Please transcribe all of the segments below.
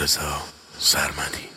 رضا سرمدی.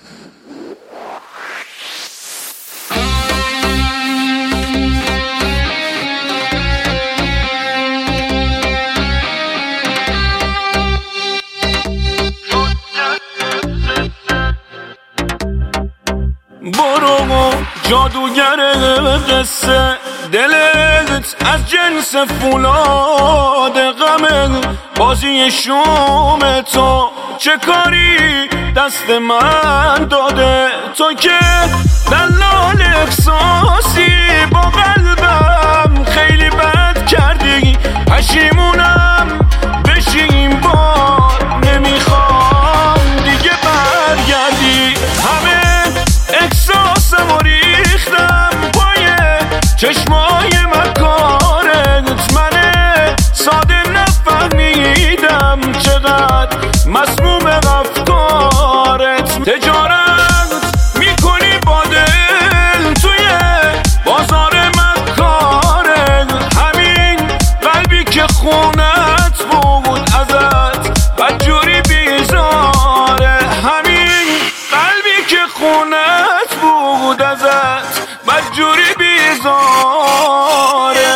برو جادوگر قصه، دلت از جنس فولاد غمه، بازی شوم تو چه کاری دست من داده؟ تو که دلال احساسی با قلبم خیلی بد کردی، پشیمونم بشین بار نمیخوام دیگه برگردی. همه احساسم و ریختم پای چشمای مکارت، من ساده نفهمیدم چقدر مسموم افکارت. تجارت میکنی با دل توی بازار مکارت، همین قلبی که خونت بود ازت بدجوری بیزاره، همین قلبی که خونت بود ازت بدجوری بیزاره.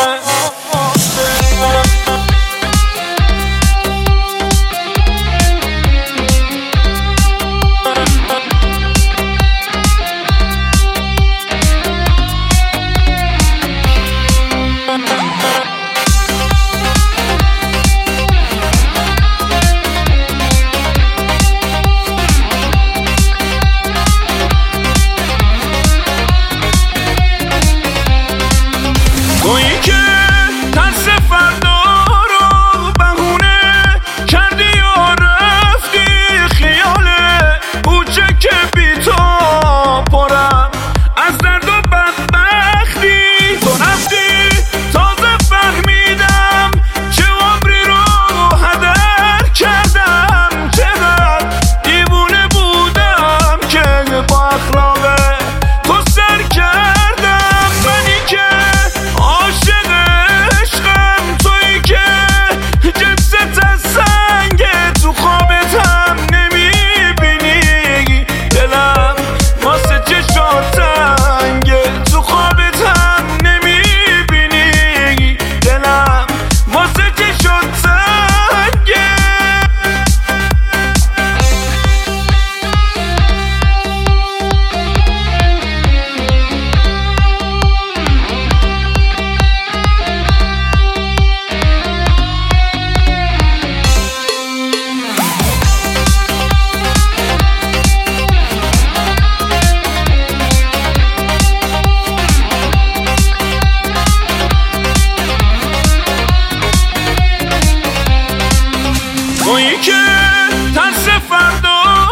تویی که ترس فردا رو بهونه کردی و رفتی خیال کوچک بی تو پرم از درد و بدبختی. تو رفتی تازه فهمیدم چه عمری رو هدر کردم، چقدر دیوونه بودم که با اخلاق تو سر کردم. منی که عاشق عشقم، تویی که جنست از سنگ، تو خوابت هم نمیبینی دلم واسه چشات تنگه، تو خوابت هم نمیبینی دلم واسه چشات تنگه. تویی که ترس فردا